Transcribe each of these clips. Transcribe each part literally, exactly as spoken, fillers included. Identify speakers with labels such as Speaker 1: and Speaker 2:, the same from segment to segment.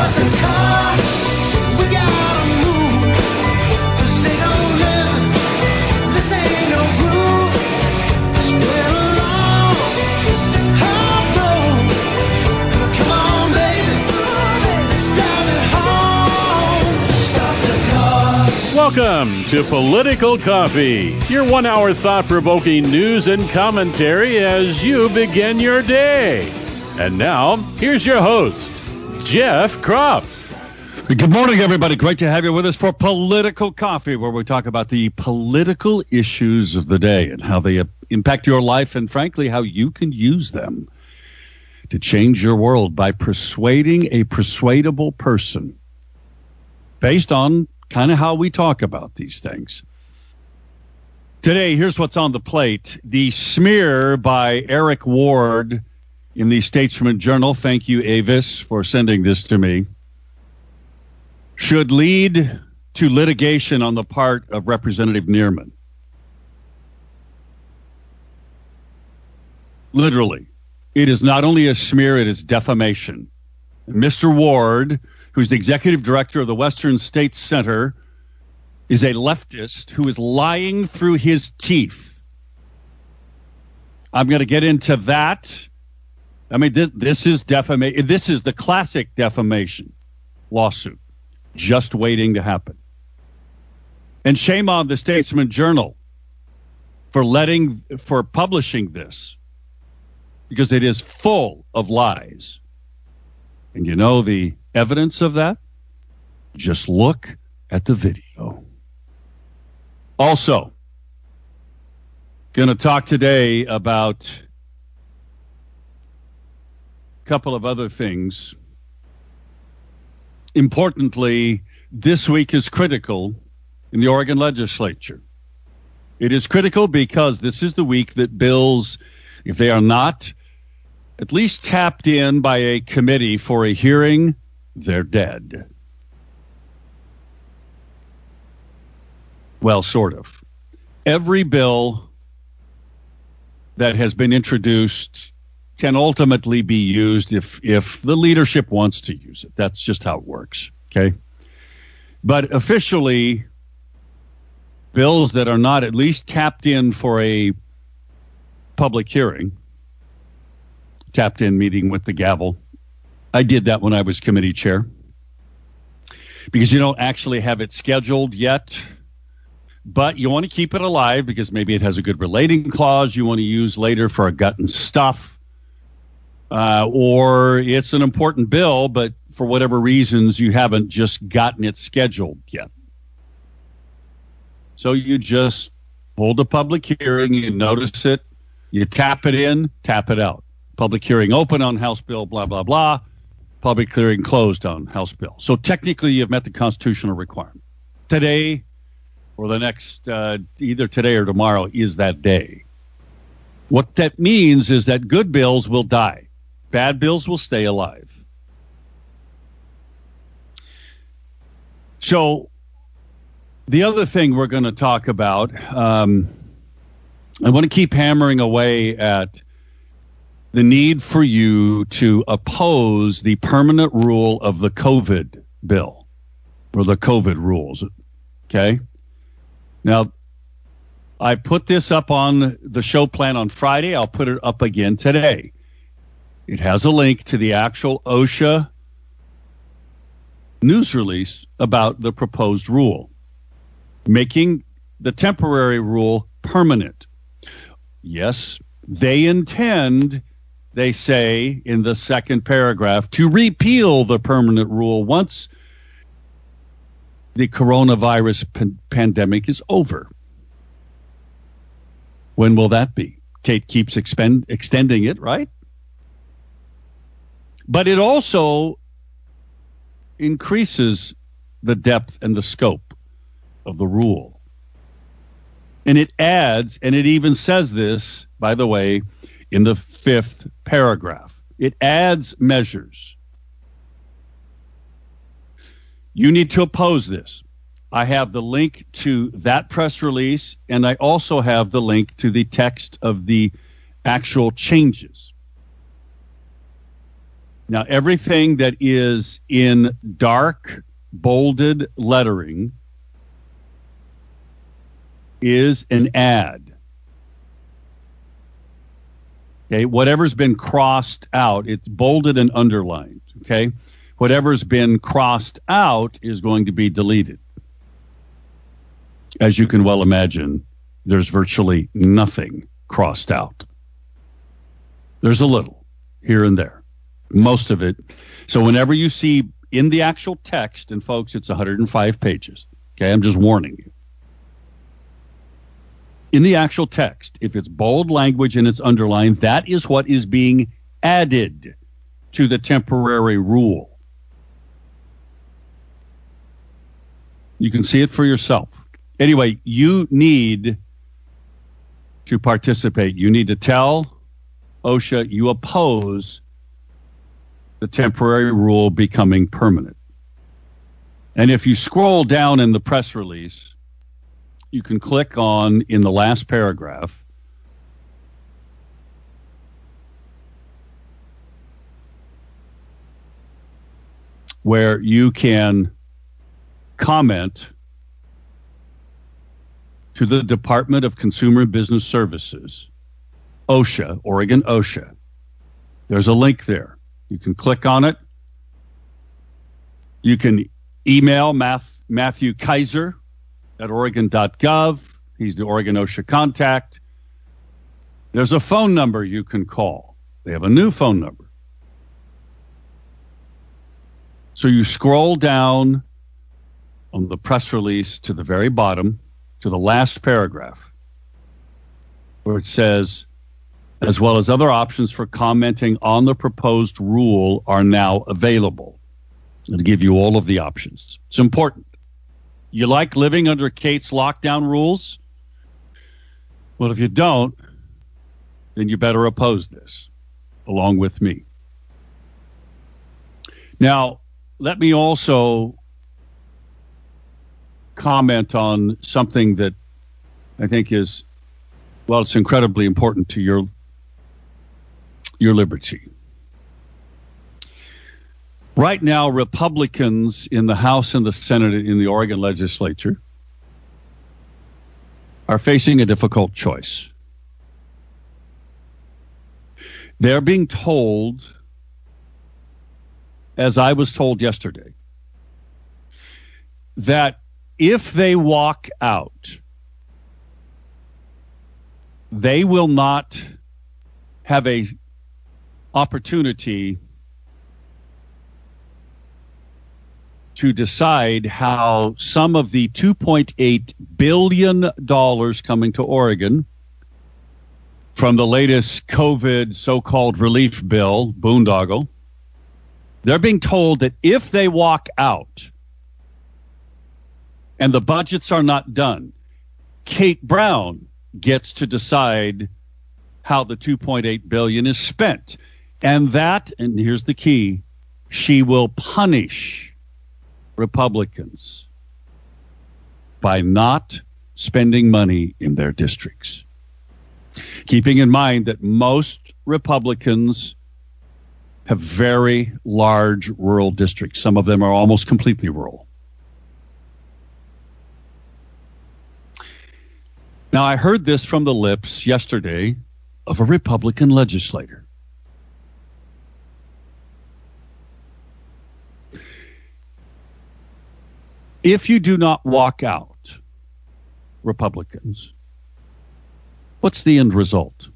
Speaker 1: Start the car, we gotta move. This ain't no living, this ain't no groove. It's been a long, hard road. Come on, baby, let's drive it home. Start the car.
Speaker 2: Welcome to Political Coffee, your one-hour thought-provoking news and commentary as you begin your day. And now, here's your host, Jeff Kropf.
Speaker 3: Good morning, everybody. Great to have you with us for Political Coffee, where we talk about the political issues of the day and how they impact your life and, frankly, how you can use them to change your world by persuading a persuadable person based on kind of how we talk about these things. Today, here's what's on the plate. The smear by Eric Ward in the Statesman Journal, thank you, Avis, for sending this to me, should lead to litigation on the part of Representative Neerman. Literally. It is not only a smear, it is defamation. Mister Ward, who's the executive director of the Western States Center, is a leftist who is lying through his teeth. I'm going to get into that. I mean, this, this is defamation. This is the classic defamation lawsuit, just waiting to happen. And shame on the Statesman Journal for letting, for publishing this, because it is full of lies. And you know the evidence of that? Just look at the video. Also, going to talk today about couple of other things. Importantly, this week is critical in the Oregon legislature. It is critical because this is the week that bills, if they are not at least tapped in by a committee for a hearing, they're dead. Well, sort of. Every bill that has been introduced can ultimately be used if if the leadership wants to use it. That's just how it works, okay? But officially, bills that are not at least tapped in for a public hearing, tapped in meeting with the gavel. I did that when I was committee chair, because you don't actually have it scheduled yet, but you want to keep it alive because maybe it has a good relating clause you want to use later for a gut and stuff. Uh, or it's an important bill, but for whatever reasons, you haven't just gotten it scheduled yet. So you just hold a public hearing, you notice it, you tap it in, tap it out. Public hearing open on House Bill, blah, blah, blah. Public hearing closed on House Bill. So technically, you've met the constitutional requirement. Today, or the next, uh, either today or tomorrow, is that day. What that means is that good bills will die. Bad bills will stay alive. So the other thing we're going to talk about, um, I want to keep hammering away at the need for you to oppose the permanent rule of the COVID bill, or the COVID rules, okay? Now, I put this up on the show plan on Friday. I'll put it up again today. It has a link to the actual OSHA news release about the proposed rule, making the temporary rule permanent. Yes, they intend, they say in the second paragraph, to repeal the permanent rule once the coronavirus pan- pandemic is over. When will that be? Kate keeps expend- extending it, right? But it also increases the depth and the scope of the rule. And it adds, and it even says this, by the way, in the fifth paragraph. It adds measures. You need to oppose this. I have the link to that press release, and I also have the link to the text of the actual changes. Now, everything that is in dark, bolded lettering is an ad. Okay, whatever's been crossed out, it's bolded and underlined. Okay, whatever's been crossed out is going to be deleted. As you can well imagine, there's virtually nothing crossed out. There's a little here and there, most of it. So whenever you see in the actual text, and folks, it's one hundred five pages. Okay, I'm just warning you. In the actual text, if it's bold language and it's underlined, that is what is being added to the temporary rule. You can see it for yourself. Anyway, you need to participate. You need to tell OSHA you oppose the temporary rule becoming permanent. And if you scroll down in the press release, you can click on, in the last paragraph, where you can comment to the Department of Consumer and Business Services, OSHA, Oregon OSHA. There's a link there. You can click on it. You can email Math, Matthew Kaiser at Oregon dot gov. He's the Oregon OSHA contact. There's a phone number you can call. They have a new phone number. So you scroll down on the press release to the very bottom, to the last paragraph, where it says, as well as other options for commenting on the proposed rule are now available. It'll give you all of the options. It's important. You like living under Kate's lockdown rules? Well, if you don't, then you better oppose this, along with me. Now, let me also comment on something that I think is, well, it's incredibly important to your, your liberty. Right now, Republicans in the House and the Senate in the Oregon legislature are facing a difficult choice. They're being told, as I was told yesterday, that if they walk out, they will not have a opportunity to decide how some of the two point eight billion dollars coming to Oregon from the latest COVID so-called relief bill, boondoggle, they're being told that if they walk out and the budgets are not done, Kate Brown gets to decide how the two point eight billion dollars is spent. And that, and here's the key, she will punish Republicans by not spending money in their districts. Keeping in mind that most Republicans have very large rural districts. Some of them are almost completely rural. Now, I heard this from the lips yesterday of a Republican legislator. If you do not walk out, Republicans, what's the end result?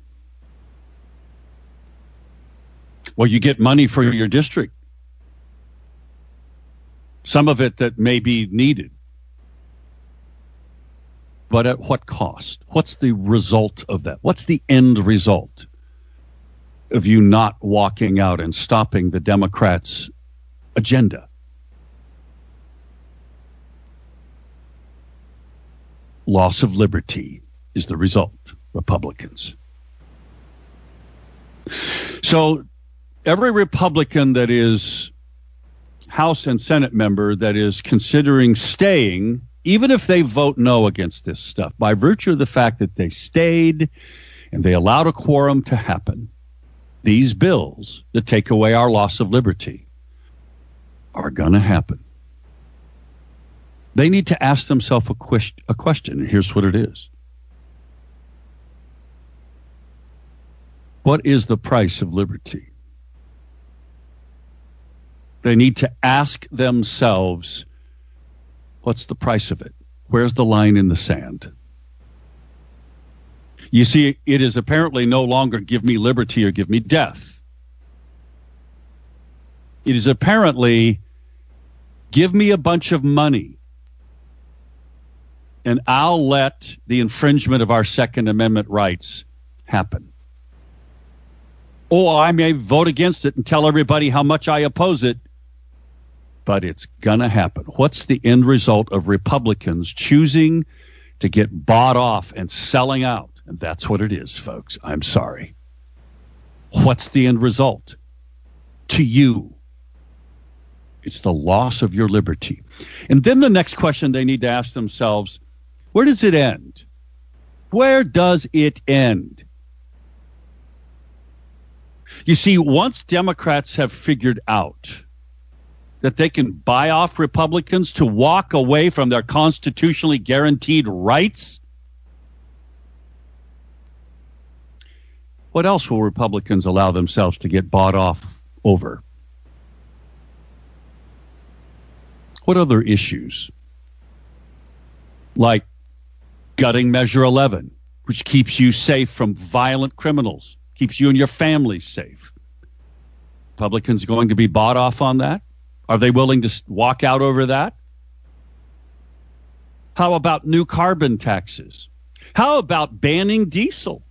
Speaker 3: Well, you get money for your district. Some of it that may be needed. But at what cost? What's the result of that? What's the end result of you not walking out and stopping the Democrats' agenda? Loss of liberty is the result, Republicans. So every Republican that is House and Senate member that is considering staying, even if they vote no against this stuff, by virtue of the fact that they stayed and they allowed a quorum to happen, these bills that take away our loss of liberty are going to happen. They need to ask themselves a, quest- a question, and here's what it is. What is the price of liberty? They need to ask themselves, what's the price of it? Where's the line in the sand? You see, it is apparently no longer give me liberty or give me death. It is apparently give me a bunch of money and I'll let the infringement of our Second Amendment rights happen. Or I may vote against it and tell everybody how much I oppose it, but it's going to happen. What's the end result of Republicans choosing to get bought off and selling out? And that's what it is, folks. I'm sorry. What's the end result? To you, it's the loss of your liberty. And then the next question they need to ask themselves, where does it end? Where does it end? You see, once Democrats have figured out that they can buy off Republicans to walk away from their constitutionally guaranteed rights, what else will Republicans allow themselves to get bought off over? What other issues? Like gutting Measure eleven, which keeps you safe from violent criminals, keeps you and your family safe. Republicans going to be bought off on that? Are they willing to walk out over that? How about new carbon taxes? How about banning diesel?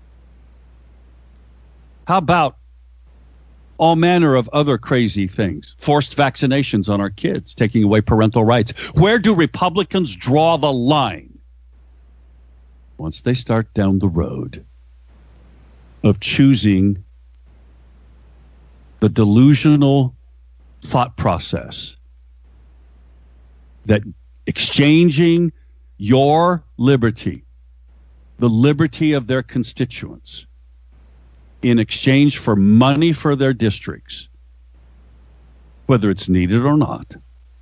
Speaker 3: How about all manner of other crazy things? Forced vaccinations on our kids, taking away parental rights. Where do Republicans draw the line once they start down the road of choosing the delusional thought process that exchanging your liberty, the liberty of their constituents, in exchange for money for their districts, whether it's needed or not,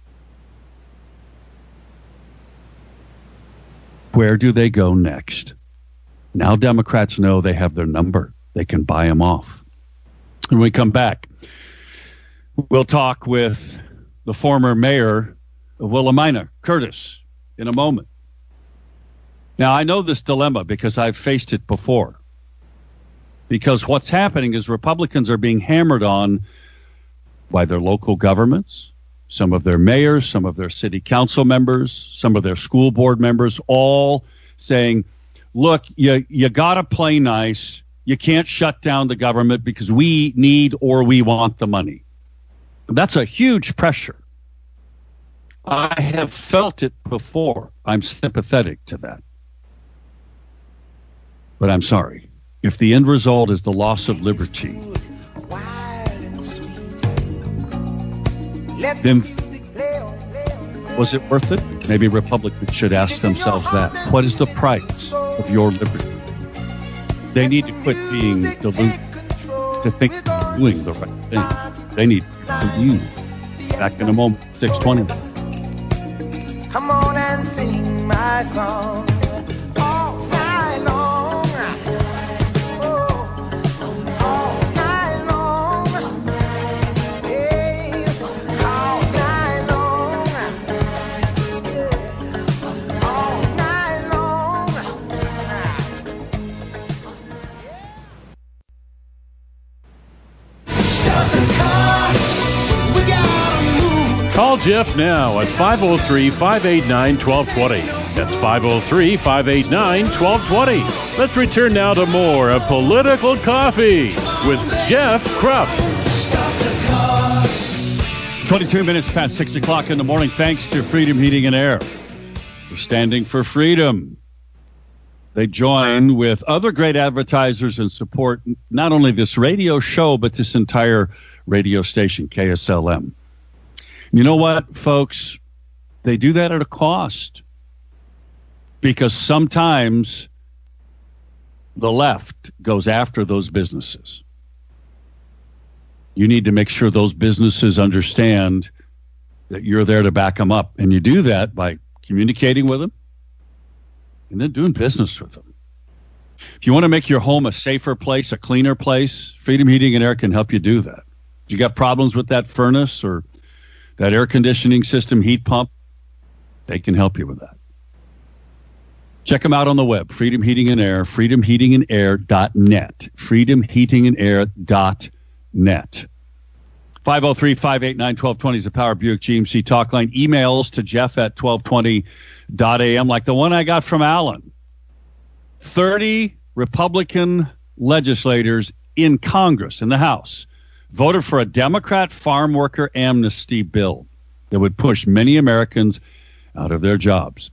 Speaker 3: where do they go next? Now Democrats know they have their number. They can buy them off. When we come back, we'll talk with the former mayor of Willamina, Curtis, in a moment. Now, I know this dilemma because I've faced it before. Because what's happening is Republicans are being hammered on by their local governments, some of their mayors, some of their city council members, some of their school board members, all saying, look, you, you got to play nice. You can't shut down the government because we need or we want the money. That's a huge pressure. I have felt it before. I'm sympathetic to that. But I'm sorry. If the end result is the loss of liberty, then was it worth it? Maybe Republicans should ask themselves that. What is the price of your liberty? They need to quit being deluded to think they're doing the right thing. They need to use. Back in a moment, six twenty.
Speaker 1: Come on and sing my song all night long. Oh, all night long. Yes, all night long. Yeah, all night long. Stop the car. We gotta move.
Speaker 2: Call Jeff now at five oh three, five eight nine, one two two zero. That's five oh three, five eight nine, one two two zero. Let's return now to more of Political Coffee with Jeff Krupp.
Speaker 3: twenty-two minutes past six o'clock in the morning. Thanks to Freedom Heating and Air for standing for freedom. They join with other great advertisers and support not only this radio show, but this entire radio station, K S L M. You know what, folks? They do that at a cost because sometimes the left goes after those businesses. you need to make sure those businesses understand that you're there to back them up. And you do that by communicating with them and then doing business with them. If you want to make your home a safer place, a cleaner place, Freedom Heating and Air can help you do that. If you got problems with that furnace or that air conditioning system heat pump, they can help you with that. Check them out on the web, Freedom Heating and Air, freedom heating and air dot net, freedom heating and air dot net. five oh three, five eight nine, one two two zero is the Power Buick G M C talk line. Emails to Jeff at twelve twenty dot a m, like the one I got from Alan. thirty Republican legislators in Congress, in the House, voted for a Democrat farm worker amnesty bill that would push many Americans out of their jobs.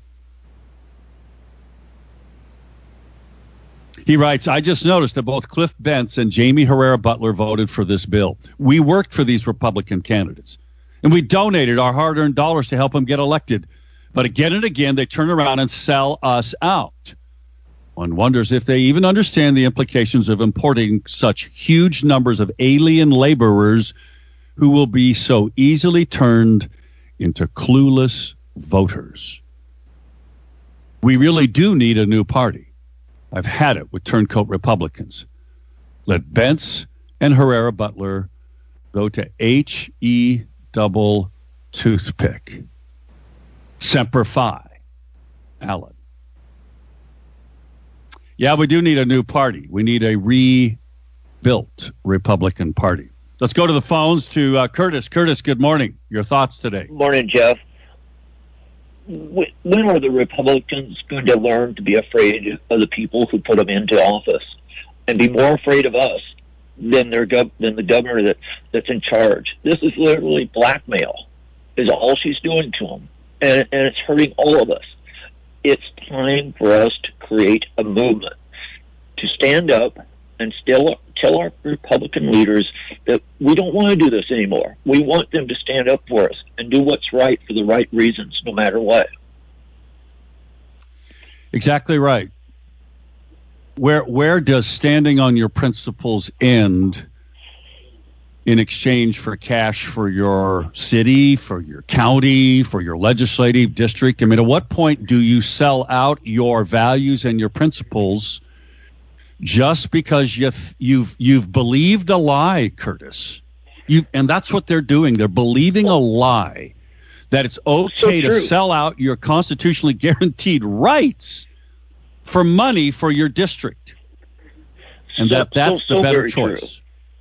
Speaker 3: He writes, I just noticed that both Cliff Bentz and Jamie Herrera Butler voted for this bill. We worked for these Republican candidates, and we donated our hard-earned dollars to help them get elected. But again and again, they turn around and sell us out. One wonders if they even understand the implications of importing such huge numbers of alien laborers who will be so easily turned into clueless voters. We really do need a new party. I've had it with turncoat Republicans. Let Bentz and Herrera Butler go to H E double toothpick. Semper Fi. Alan. Yeah, we do need a new party. We need a rebuilt Republican Party. Let's go to the phones to uh, Curtis. Curtis, good morning. Your thoughts today?
Speaker 4: Morning, Jeff. When are the Republicans going to learn to be afraid of the people who put them into office and be more afraid of us than their gov- than the governor that, that's in charge? This is literally blackmail, is all she's doing to them, and, and it's hurting all of us. It's time for us to create a movement, to stand up and still tell our Republican leaders that we don't want to do this anymore. We want them to stand up for us and do what's right for the right reasons, no matter what.
Speaker 3: Exactly right. Where where does standing on your principles end in exchange for cash for your city, for your county, for your legislative district? I mean, at what point do you sell out your values and your principles just because you've you've you've believed a lie, Curtis? You and that's what they're doing. They're believing a lie that it's okay
Speaker 4: So
Speaker 3: to
Speaker 4: true.
Speaker 3: sell out your constitutionally guaranteed rights for money for your district, and
Speaker 4: So-
Speaker 3: that that's
Speaker 4: so-
Speaker 3: the
Speaker 4: so
Speaker 3: better
Speaker 4: very true.
Speaker 3: choice.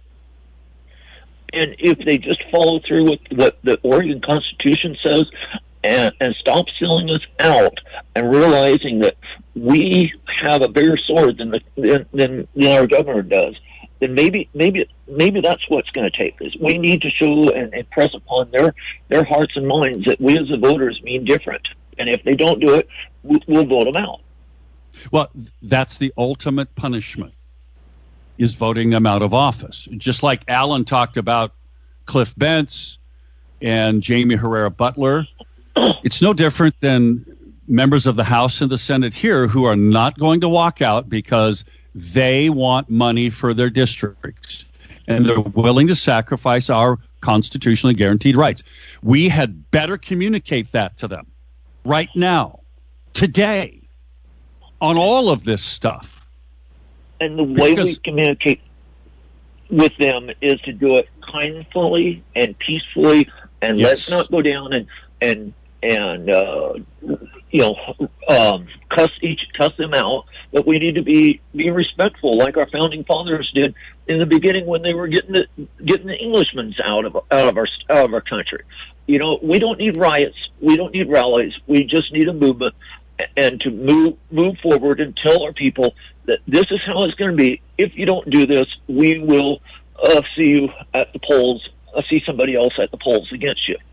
Speaker 4: And if they just follow through with what the Oregon Constitution says and, and stop selling us out and realizing that we have a bigger sword than the than, than, than our governor does, then maybe maybe maybe that's what's going to take us. We need to show and impress upon their their hearts and minds that we as the voters mean different. And if they don't do it, we, we'll vote them out.
Speaker 3: Well, that's the ultimate punishment, is voting them out of office. Just like Alan talked about Cliff Bentz and Jamie Herrera Butler, it's no different than members of the House and the Senate here who are not going to walk out because they want money for their districts, and they're willing to sacrifice our constitutionally guaranteed rights. We had better communicate that to them right now, today, on all of this stuff.
Speaker 4: And the way we
Speaker 3: Because-
Speaker 4: communicate with them is to do it kindly and peacefully, and
Speaker 3: Yes.
Speaker 4: let's not go down and and and uh, you know um, cuss each cuss them out. But we need to be be respectful, like our founding fathers did in the beginning when they were getting the getting the Englishmen out of out of our out of our country. You know, we don't need riots, we don't need rallies. We just need a movement, and to move move forward and tell our people that this is how it's going to be. If you don't do this, we will uh, see you at the polls. Uh, see somebody else at the polls against you.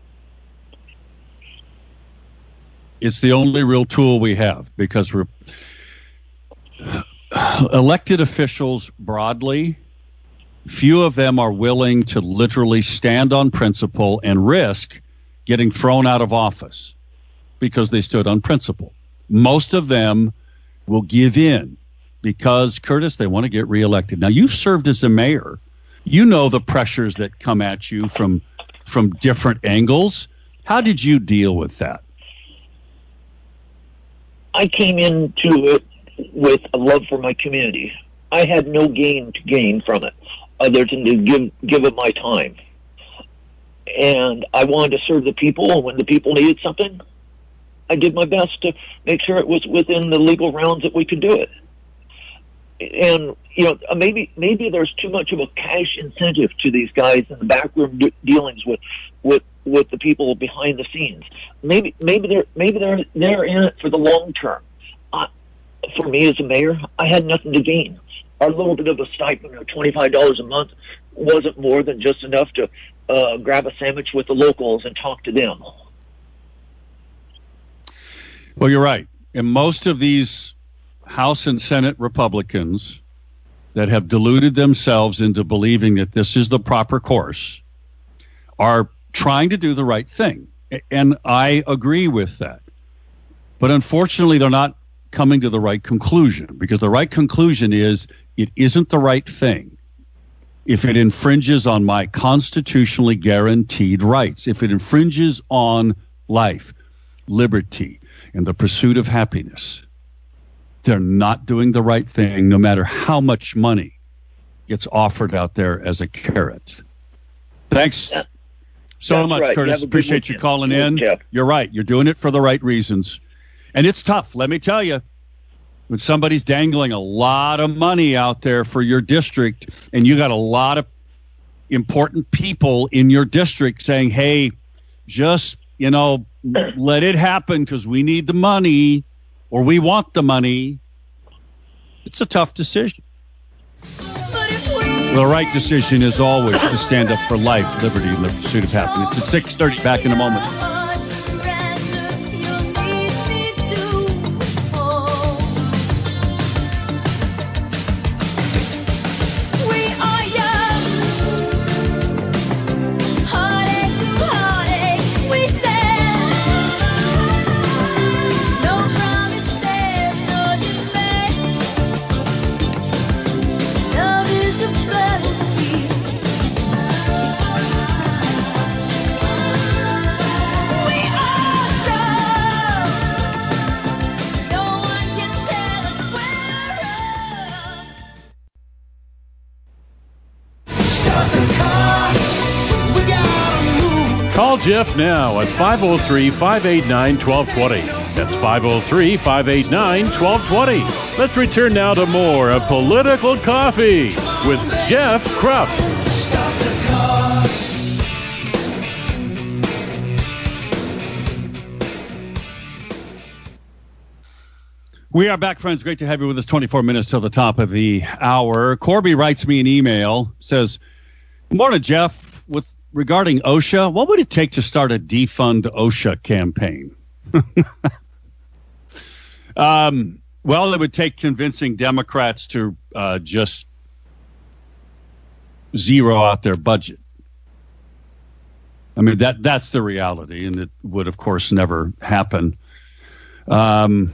Speaker 3: It's the only real tool we have, because we're elected officials broadly, few of them are willing to literally stand on principle and risk getting thrown out of office because they stood on principle. Most of them will give in because, Curtis, they want to get reelected. Now, you've served as a mayor You know the pressures that come at you from from different angles. How did you deal with that?
Speaker 4: I came into it with a love for my community. I had no gain to gain from it other than to give give it my time. And I wanted to serve the people, and when the people needed something, I did my best to make sure it was within the legal rounds that we could do it. And, you know, maybe maybe there's too much of a cash incentive to these guys in the backroom de- dealings with, with with the people behind the scenes. Maybe maybe they're maybe they're they're in it for the long term. Uh, for me as a mayor, I had nothing to gain. Our little bit of a stipend of twenty-five dollars a month wasn't more than just enough to uh, grab a sandwich with the locals and talk to them.
Speaker 3: Well, you're right. And most of these House and Senate Republicans that have deluded themselves into believing that this is the proper course are trying to do the right thing. And I agree with that. But unfortunately, they're not coming to the right conclusion, because the right conclusion is it isn't the right thing if it infringes on my constitutionally guaranteed rights, if it infringes on life, liberty, and the pursuit of happiness. They're not doing the right thing, no matter how much money gets offered out there as a carrot. Thanks so
Speaker 4: That's
Speaker 3: much,
Speaker 4: right.
Speaker 3: Curtis.
Speaker 4: You
Speaker 3: Appreciate you calling in.
Speaker 4: Jeff.
Speaker 3: You're right. You're doing it for the right reasons. And it's tough, let me tell you. When somebody's dangling a lot of money out there for your district, and you got a lot of important people in your district saying, hey, just, you know, let it happen because we need the money or we want the money. It's a tough decision. The right decision is always to stand up for life, liberty, and the pursuit of happiness. It's six thirty, back in a moment.
Speaker 2: Call Jeff now at five oh three, five eight nine, one two two oh. That's five oh three, five eight nine, one two two oh. Let's return now to more of Political Coffee with Jeff Krupp.
Speaker 3: We are back, friends. Great to have you with us. twenty-four minutes till the top of the hour. Corby writes me an email, says, morning, Jeff. With regarding OSHA, what would it take to start a defund OSHA campaign? um, well, it would take convincing Democrats to uh, just zero out their budget. I mean, that that's the reality, and it would, of course, never happen. Um,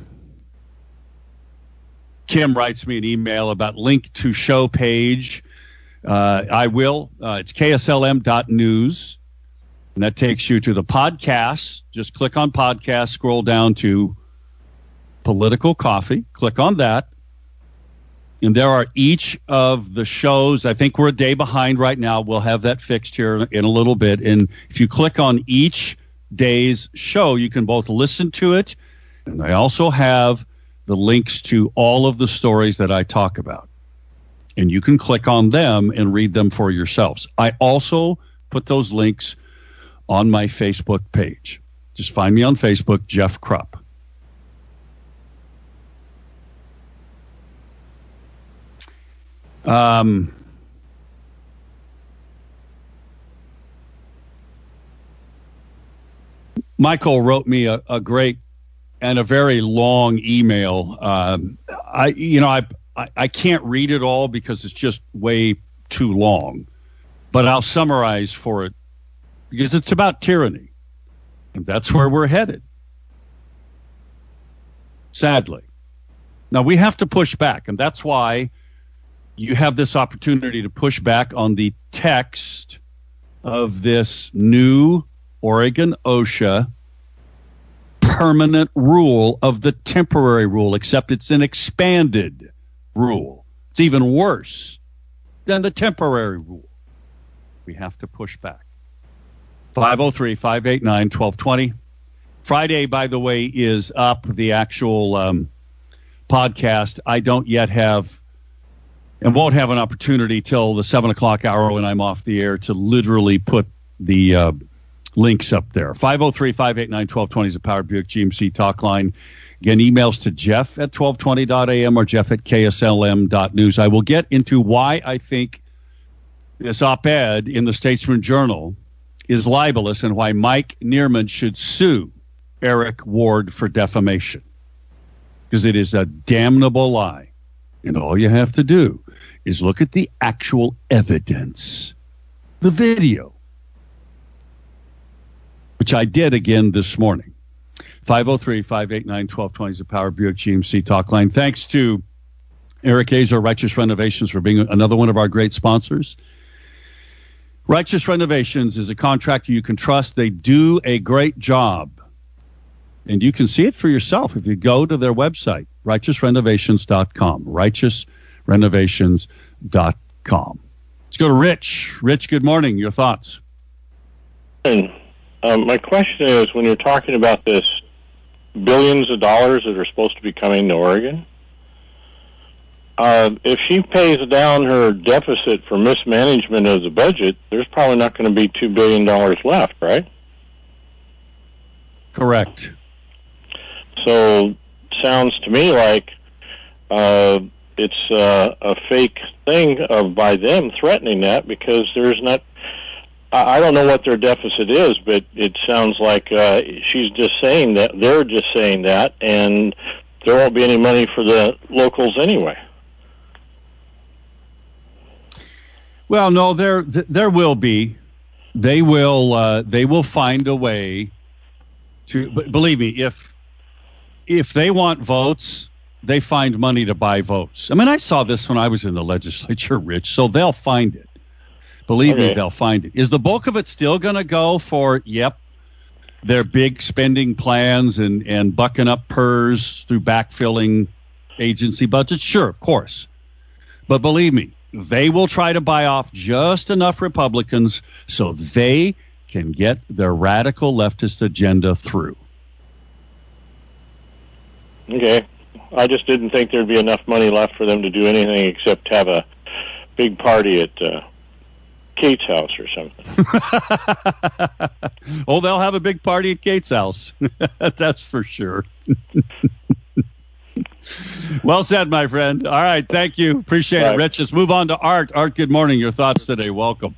Speaker 3: Kim writes me an email about link to show page. Uh, I will. Uh, it's K S L M dot news, and that takes you to the podcast. Just click on podcast, scroll down to Political Coffee. Click on that. And there are each of the shows. I think we're a day behind right now. We'll have that fixed here in a little bit. And if you click on each day's show, you can both listen to it, and I also have the links to all of the stories that I talk about. And you can click on them and read them for yourselves. I also put those links on my Facebook page. Just find me on Facebook, Jeff Krupp. Um, Michael wrote me a, a great and a very long email. Um, I, you know, I, I I can't read it all because it's just way too long, but I'll summarize for it because it's about tyranny, and that's where we're headed. Sadly, now we have to push back, and that's why you have this opportunity to push back on the text of this new Oregon OSHA permanent rule of the temporary rule, except it's an expanded rule. It's even worse than the temporary rule. We have to push back. five oh three, five eight nine, one two two zero. Friday, by the way, is up, the actual um, podcast. I don't yet have and won't have an opportunity till the seven o'clock hour when I'm off the air to literally put the uh, links up there. five oh three, five eight nine, one two two zero is a Power Buick G M C talk line. Again, emails to Jeff at twelve twenty dot a m or Jeff at K S L M dot news. I will get into why I think this op-ed in the Statesman Journal is libelous and why Mike Neerman should sue Eric Ward for defamation. Because it is a damnable lie. And all you have to do is look at the actual evidence, the video, which I did again this morning. five oh three, five eight nine, one two two zero is the Power Buick G M C talk line. Thanks to Eric Azar, Righteous Renovations, for being another one of our great sponsors. Righteous Renovations is a contractor you can trust. They do a great job. And you can see it for yourself if you go to their website, righteous renovations dot com, righteous renovations dot com. Let's go to Rich. Rich, good morning. Your thoughts?
Speaker 5: Um, my question is, when you're talking about this billions of dollars that are supposed to be coming to Oregon, uh, if she pays down her deficit for mismanagement of the budget, there's probably not going to be two billion dollars left, right?
Speaker 3: Correct.
Speaker 5: So, sounds to me like uh, it's uh, a fake thing of by them threatening that, because there's not. I don't know what their deficit is, but it sounds like uh, she's just saying that. They're just saying that, and there won't be any money for the locals anyway.
Speaker 3: Well, no, there there will be. They will. Uh, they will find a way to. But believe me, if. If they want votes, they find money to buy votes. I mean, I saw this when I was in the legislature, Rich, so they'll find it. Believe
Speaker 5: okay.
Speaker 3: me, they'll find it. Is the bulk of it still going to go for, yep, their big spending plans and, and bucking up P E R S through backfilling agency budgets? Sure, of course. But believe me, they will try to buy off just enough Republicans so they can get their radical leftist agenda through.
Speaker 5: Okay. I just didn't think there'd be enough money left for them to do anything except have a big party at uh, Kate's house or something.
Speaker 3: Oh, they'll have a big party at Kate's house. That's for sure. Well said, my friend. All right. Thank you. Appreciate
Speaker 5: Bye.
Speaker 3: it, Rich. Let's move on to Art. Art, good morning. Your thoughts today. Welcome.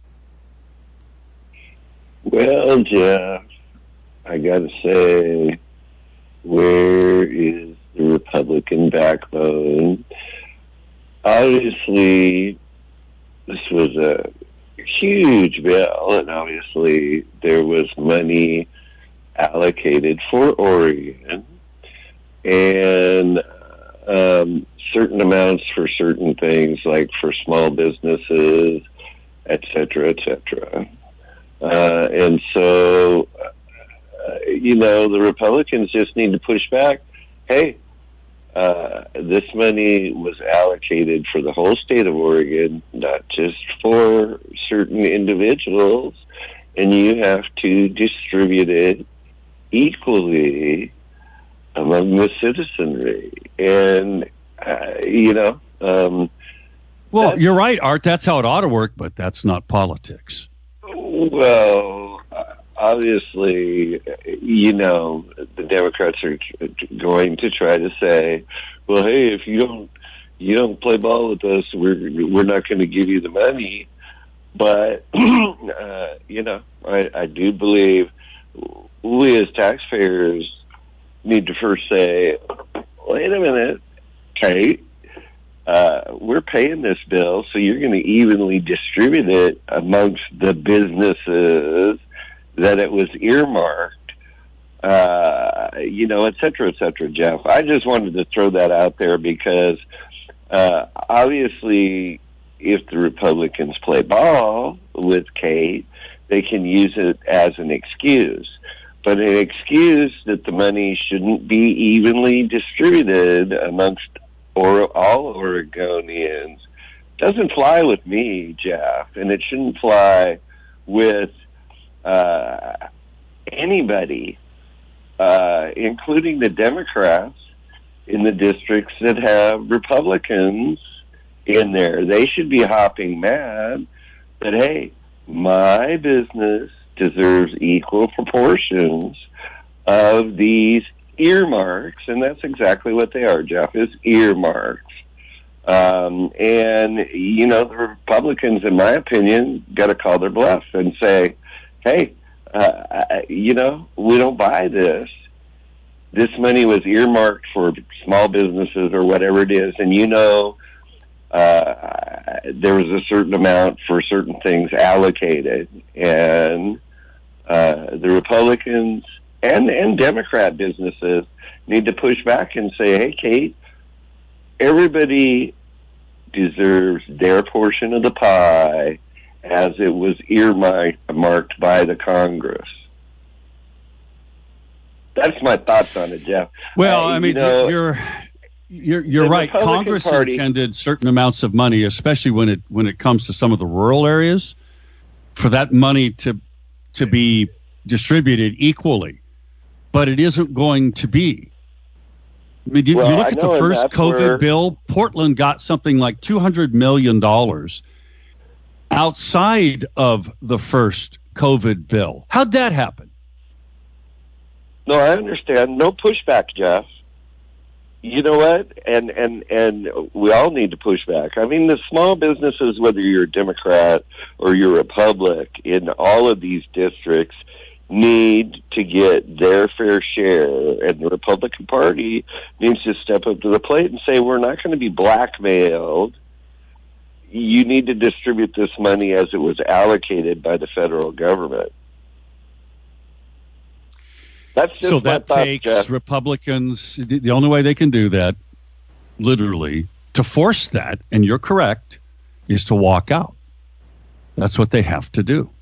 Speaker 6: Well, Jeff, I got to say, where is the Republican backbone? Obviously, this was a huge bill, and obviously there was money allocated for Oregon, and um, certain amounts for certain things, like for small businesses, et cetera, et cetera. Uh, and so... Uh, you know, the Republicans just need to push back. Hey, uh, this money was allocated for the whole state of Oregon, not just for certain individuals, and you have to distribute it equally among the citizenry. And, uh, you know... Um,
Speaker 3: well, you're right, Art. That's how it ought to work, but that's not politics.
Speaker 6: Well... Obviously, you know, the Democrats are going to try to say, "Well, hey, if you don't, you don't play ball with us, we're we're not going to give you the money." But uh, you know, I, I do believe we as taxpayers need to first say, "Wait a minute, Kate, uh, we're paying this bill, so you're going to evenly distribute it amongst the businesses that it was earmarked, uh, you know, et cetera, et cetera, Jeff." I just wanted to throw that out there because Uh, obviously, if the Republicans play ball with Kate, they can use it as an excuse. But an excuse that the money shouldn't be evenly distributed amongst or all Oregonians doesn't fly with me, Jeff, and it shouldn't fly with uh, anybody, uh, including the Democrats in the districts that have Republicans in there. They should be hopping mad that, hey, my business deserves equal proportions of these earmarks, and that's exactly what they are, Jeff, is earmarks. Um, and, you know, the Republicans, in my opinion, got to call their bluff and say, hey, uh, you know, we don't buy this. This money was earmarked for small businesses or whatever it is, and you know, uh, there was a certain amount for certain things allocated, and uh, the Republicans and, and Democrat businesses need to push back and say, hey, Kate, everybody deserves their portion of the pie as it was earmarked by the Congress. That's my thoughts on it, Jeff.
Speaker 3: Well,
Speaker 6: uh,
Speaker 3: I mean,
Speaker 6: you know,
Speaker 3: you're you're you're
Speaker 6: the
Speaker 3: right.
Speaker 6: Republican
Speaker 3: Congress
Speaker 6: Party-
Speaker 3: intended certain amounts of money, especially when it when it comes to some of the rural areas, for that money to to be distributed equally. But it isn't going to be. I mean, you,
Speaker 6: Well,
Speaker 3: you look
Speaker 6: I
Speaker 3: at
Speaker 6: know,
Speaker 3: the
Speaker 6: and
Speaker 3: first
Speaker 6: that's
Speaker 3: COVID
Speaker 6: where-
Speaker 3: bill. Portland got something like two hundred million dollars outside of the first COVID bill. How'd that happen?
Speaker 6: No, I understand. No pushback, Jeff. You know what? And and and we all need to push back. I mean, the small businesses, whether you're a Democrat or you're a Republic, in all of these districts, need to get their fair share, and the Republican Party needs to step up to the plate and say, we're not going to be blackmailed. You need to distribute this money as it was allocated by the federal government. That's just
Speaker 3: So
Speaker 6: my
Speaker 3: that
Speaker 6: thoughts,
Speaker 3: takes
Speaker 6: Jeff.
Speaker 3: Republicans, the the only way they can do that, literally, to force that, and you're correct, is to walk out. That's what they have to do.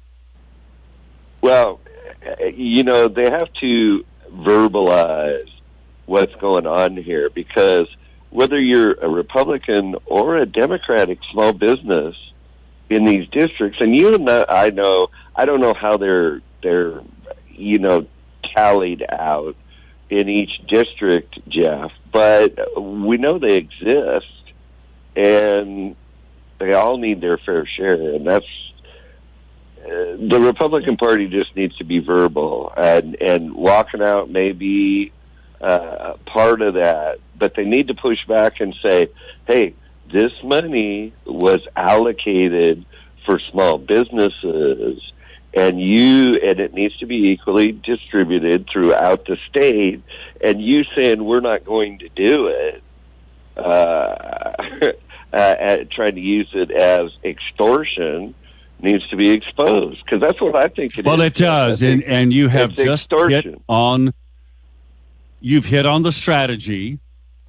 Speaker 6: Well, you know, they have to verbalize what's going on here, because whether you're a Republican or a Democratic small business in these districts, and you and I know, I don't know how they're, they're, you know, tallied out in each district, Jeff, but we know they exist, and they all need their fair share, and that's uh, the Republican Party just needs to be verbal, and and walking out may be uh, part of that, but they need to push back and say, hey, this money was allocated for small businesses, and you, and it needs to be equally distributed throughout the state, and you saying we're not going to do it, uh, uh, trying to use it as extortion, needs to be exposed, because that's what I think it
Speaker 3: Well,
Speaker 6: is.
Speaker 3: it does,
Speaker 6: I
Speaker 3: and,
Speaker 6: think
Speaker 3: and you have
Speaker 6: it's
Speaker 3: just
Speaker 6: extortion.
Speaker 3: hit on, you've hit on the strategy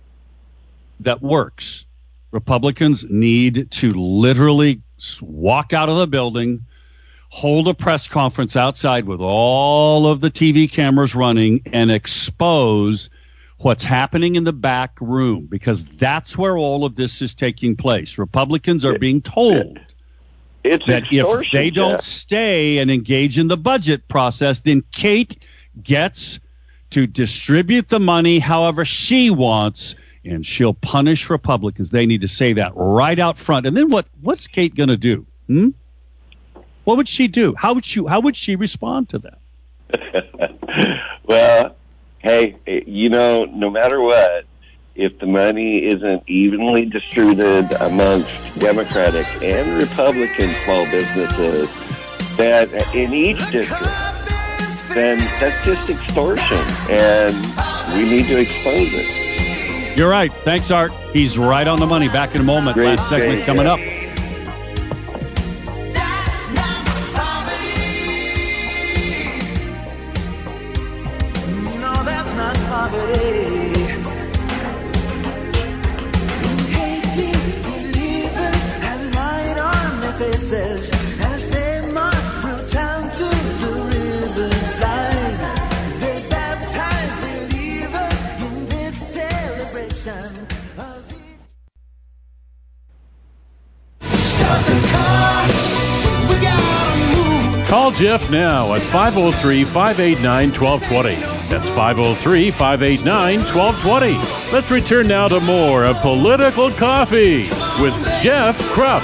Speaker 3: that works. Republicans need to literally walk out of the building, hold a press conference outside with all of the T V cameras running, and expose what's happening in the back room, because that's where all of this is taking place. Republicans are being told
Speaker 6: It's
Speaker 3: that if
Speaker 6: extortion,
Speaker 3: they don't
Speaker 6: Jeff.
Speaker 3: stay and engage in the budget process, then Kate gets to distribute the money however she wants, and she'll punish Republicans. They need to say that right out front. And then what? What's Kate going to do? Hmm? What would she do? How would she? How would she respond to that?
Speaker 6: Well, hey, you know, no matter what, if the money isn't evenly distributed amongst Democratic and Republican small businesses, that in each district, then that's just extortion, and we need to expose it.
Speaker 3: You're right. Thanks, Art. He's right on the money. Back in a moment.
Speaker 6: Great
Speaker 3: Last segment
Speaker 6: day,
Speaker 3: coming
Speaker 6: Jeff.
Speaker 3: up.
Speaker 1: That's not poverty. No, that's not poverty. Hating
Speaker 2: Jeff now at five oh three, five eight nine, one two two zero. That's five oh three, five eight nine, one two two zero. Let's return now to more of Political Coffee with Jeff Krupp.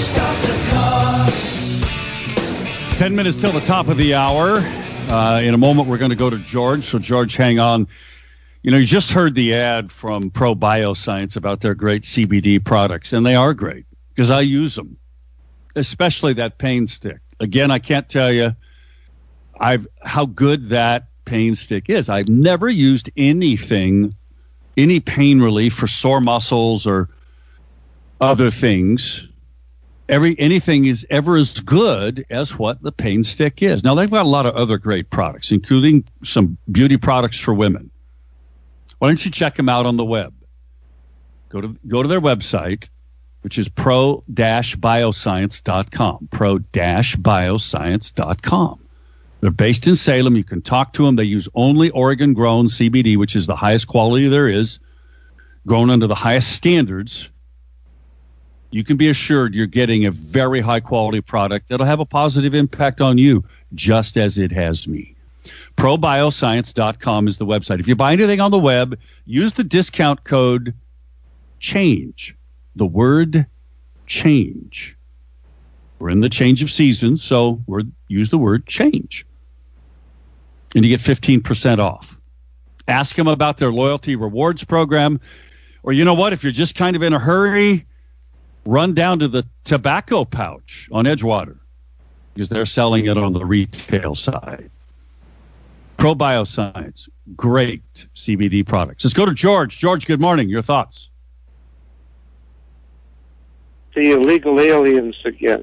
Speaker 3: Ten minutes till the top of the hour. Uh, in a moment, we're going to go to George. So, George, hang on. You know, you just heard the ad from Pro Bioscience about their great C B D products, and they are great because I use them, especially that pain stick. Again, I can't tell you I've how good that pain stick is. I've never used anything, any pain relief for sore muscles or other things. Every anything is ever as good as what the pain stick is. Now, they've got a lot of other great products, including some beauty products for women. Why don't you check them out on the web? Go to go to their website, which is pro dash bioscience dot com, pro dash bioscience dot com. They're based in Salem. You can talk to them. They use only Oregon-grown C B D, which is the highest quality there is, grown under the highest standards. You can be assured you're getting a very high-quality product that'll have a positive impact on you, just as it has me. pro bioscience dot com is the website. If you buy anything on the web, use the discount code CHANGE. The word change. We're in the change of seasons, so we're use the word change. And you get fifteen percent off. Ask them about their loyalty rewards program. Or you know what? If you're just kind of in a hurry, run down to the tobacco pouch on Edgewater because they're selling it on the retail side. Pro Bioscience, great C B D products. Let's go to George. George, good morning. Your thoughts?
Speaker 7: The illegal aliens again.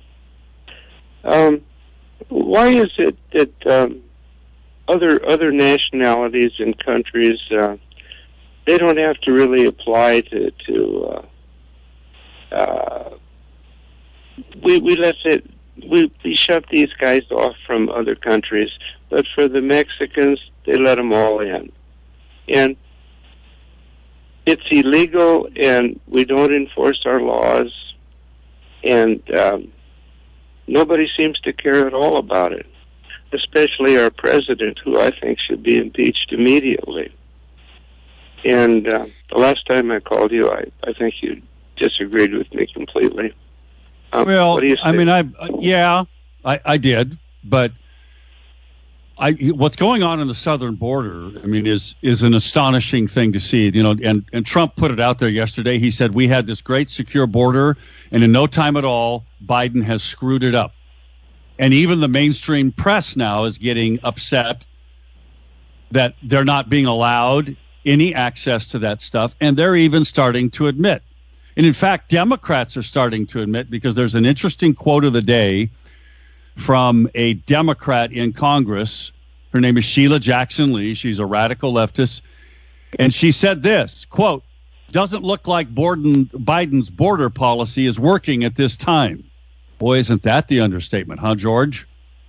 Speaker 7: Um, why is it that um, other other nationalities and countries uh, they don't have to really apply to to uh, uh, we we let it we we shut these guys off from other countries, but for the Mexicans they let them all in, and it's illegal, and we don't enforce our laws, and um, nobody seems to care at all about it, especially our president, who I think should be impeached immediately. And uh, the last time I called you, I, I think you disagreed with me completely. Um,
Speaker 3: well,
Speaker 7: what do you say?
Speaker 3: I mean, I yeah, I, I did, but I, what's going on in the southern border, I mean, is is an astonishing thing to see. You know, and, and Trump put it out there yesterday. He said we had this great secure border, and in no time at all, Biden has screwed it up. And even the mainstream press now is getting upset that they're not being allowed any access to that stuff, and they're even starting to admit. And in fact, Democrats are starting to admit, because there's an interesting quote of the day from a Democrat in Congress. Her name is Sheila Jackson Lee. She's a radical leftist. And she said this, quote, "Doesn't look like Borden, Biden's border policy is working at this time." Boy, isn't that the understatement, huh, George?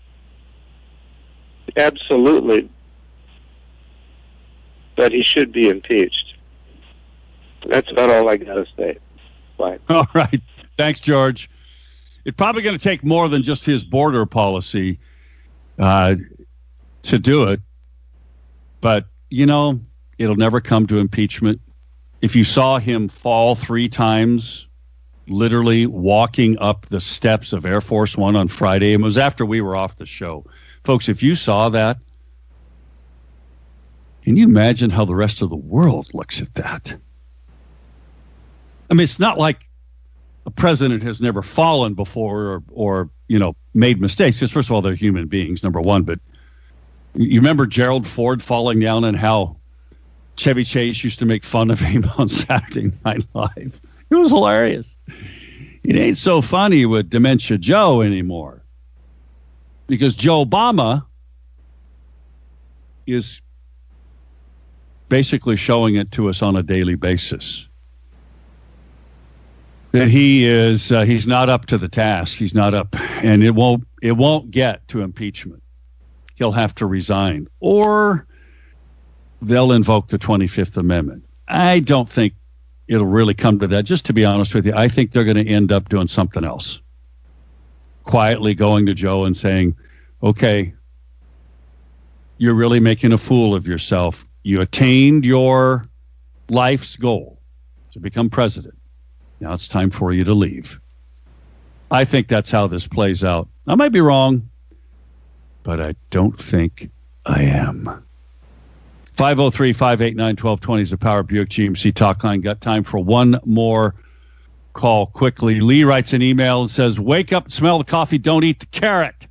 Speaker 7: Absolutely. But he should be impeached. That's about all I got to say. Bye.
Speaker 3: All right. Thanks, George. It's probably going to take more than just his border policy uh, to do it. But, you know, it'll never come to impeachment. If you saw him fall three times, literally walking up the steps of Air Force One on Friday, it was after we were off the show. Folks, if you saw that, can you imagine how the rest of the world looks at that? I mean, it's not like a president has never fallen before or, or you know, made mistakes. Because first of all, they're human beings, number one. But you remember Gerald Ford falling down and how Chevy Chase used to make fun of him on Saturday Night Live. It was hilarious. It ain't so funny with Dementia Joe anymore. Because Joe Obama is basically showing it to us on a daily basis. That he is, uh, he's not up to the task. He's not up, and it won't, it won't get to impeachment. He'll have to resign, or they'll invoke the twenty-fifth Amendment. I don't think it'll really come to that. Just to be honest with you, I think they're going to end up doing something else. Quietly going to Joe and saying, okay, you're really making a fool of yourself. You attained your life's goal to become president. Now it's time for you to leave. I think that's how this plays out. I might be wrong, but I don't think I am. five oh three, five eight nine, one two two zero is the Power Buick G M C talk line. Got time for one more call quickly. Lee writes an email and says, wake up, smell the coffee, don't eat the carrot.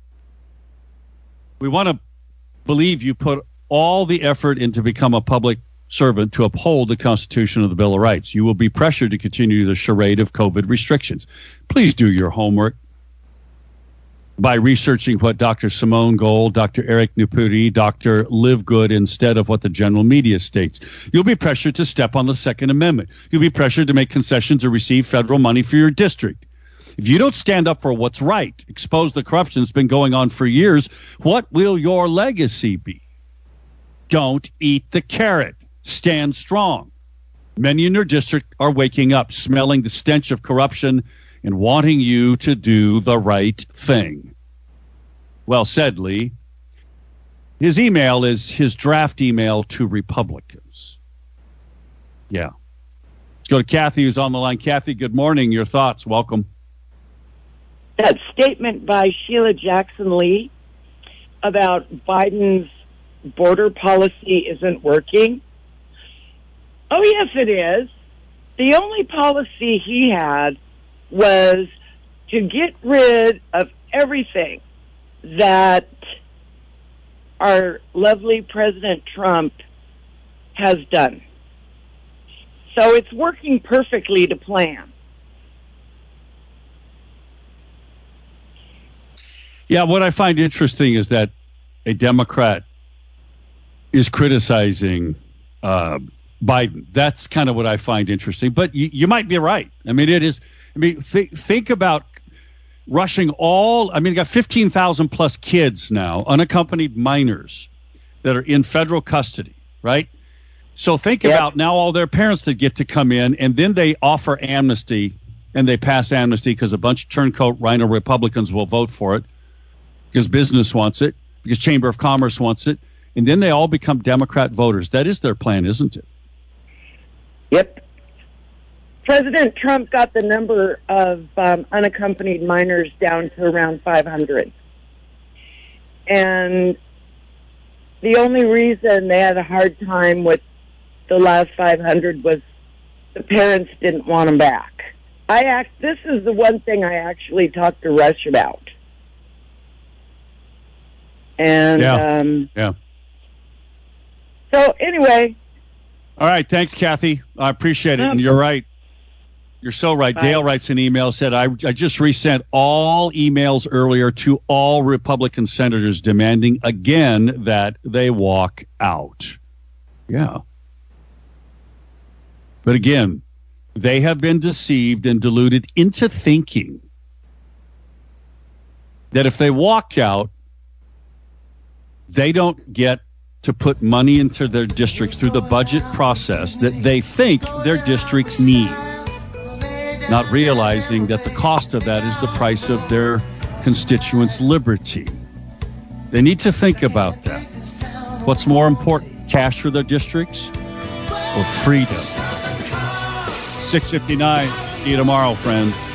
Speaker 3: We want to believe you put all the effort into become a public servant to uphold the Constitution of the Bill of Rights. You will be pressured to continue the charade of COVID restrictions. Please do your homework by researching what Doctor Simone Gold, Doctor Eric Nepudi, Doctor Live Good instead of what the general media states. You'll be pressured to step on the Second Amendment. You'll be pressured to make concessions or receive federal money for your district. If you don't stand up for what's right, expose the corruption that's been going on for years, what will your legacy be? Don't eat the carrot. Stand strong. Many in your district are waking up, smelling the stench of corruption and wanting you to do the right thing. Well said, Lee. His email is his draft email to Republicans. Yeah. Let's go to Kathy, who's on the line. Kathy, good morning. Your thoughts. Welcome.
Speaker 8: That statement by Sheila Jackson Lee about Biden's border policy isn't working. Oh, yes, it is. The only policy he had was to get rid of everything that our lovely President Trump has done. So it's working perfectly to plan.
Speaker 3: Yeah, what I find interesting is that a Democrat is criticizing uh, Biden. That's kind of what I find interesting. But you, you might be right. I mean, it is. I mean, th- think about rushing all. I mean, you got fifteen thousand plus kids now, unaccompanied minors, that are in federal custody, right? So think yep. about now all their parents that get to come in, and then they offer amnesty, and they pass amnesty because a bunch of turncoat rhino Republicans will vote for it, because business wants it, because Chamber of Commerce wants it, and then they all become Democrat voters. That is their plan, isn't it?
Speaker 8: Yep. President Trump got the number of um, unaccompanied minors down to around five hundred. And the only reason they had a hard time with the last five hundred was the parents didn't want them back. I act, this is the one thing I actually talked to Rush about. And
Speaker 3: yeah.
Speaker 8: Um,
Speaker 3: yeah.
Speaker 8: So anyway.
Speaker 3: All right. Thanks, Kathy. I appreciate it. And you're right. You're so right. Bye. Dale writes an email, said, I, I just resent all emails earlier to all Republican senators demanding again that they walk out. Yeah. But again, they have been deceived and deluded into thinking that if they walk out, they don't get to put money into their districts through the budget process that they think their districts need, not realizing that the cost of that is the price of their constituents' liberty. They need to think about that. What's more important, cash for their districts or freedom? six fifty-nine. See you tomorrow, friends.